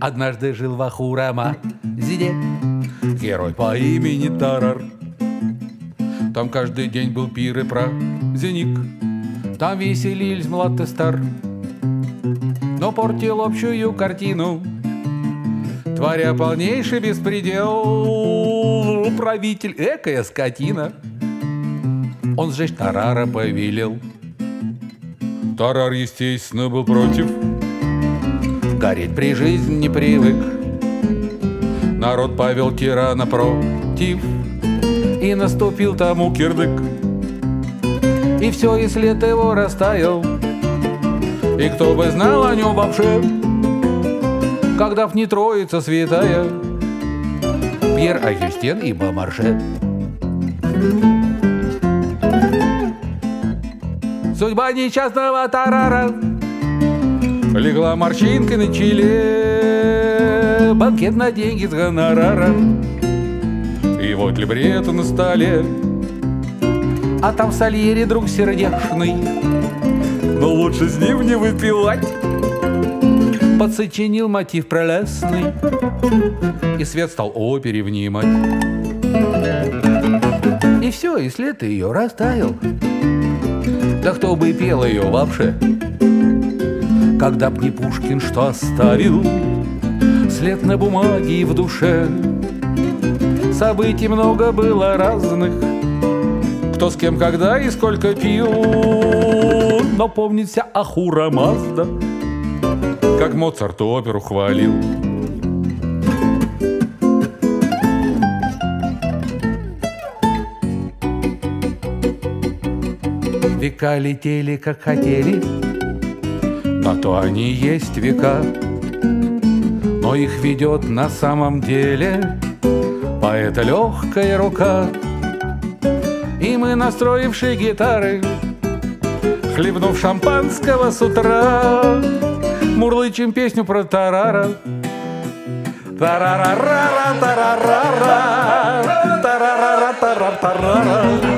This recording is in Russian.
Однажды жил в Ахура-Мазде герой по имени Тарар. Там каждый день был пир и праздник, там веселились млад и стар. Но портил общую картину, творя полнейший беспредел, правитель экая скотина. Он сжечь Тарара повелел. Тарар, естественно, был против, гореть при жизни не привык. Народ повел тирана против, и наступил тому кирдык. И все, и след его растаял, и кто бы знал о нем вообще, когда б не Троица святая, Пьер, Агюстен и Бомарше. Судьба несчастного Тарара легла морщинкой на челе, банкет на деньги с гонорара. И вот либретто на столе, а там в Сальере друг сердечный, но лучше с ним не выпивать. Подсочинил мотив прелестный, и свет стал опере внимать. И все, и след ее растаял. Да кто бы пел ее вообще, когда б не Пушкин, что оставил след на бумаге и в душе. Событий много было разных, кто с кем, когда и сколько пил, но помнит вся Ахура-Мазда, как Моцарт оперу хвалил. Века летели, как хотели, на то они есть века, но их ведет на самом деле поэта легкая рука. И мы, настроившие гитары, хлебнув шампанского с утра, мурлычем песню про Тарара. Тарарара, тарарара, тарарара, тарарара.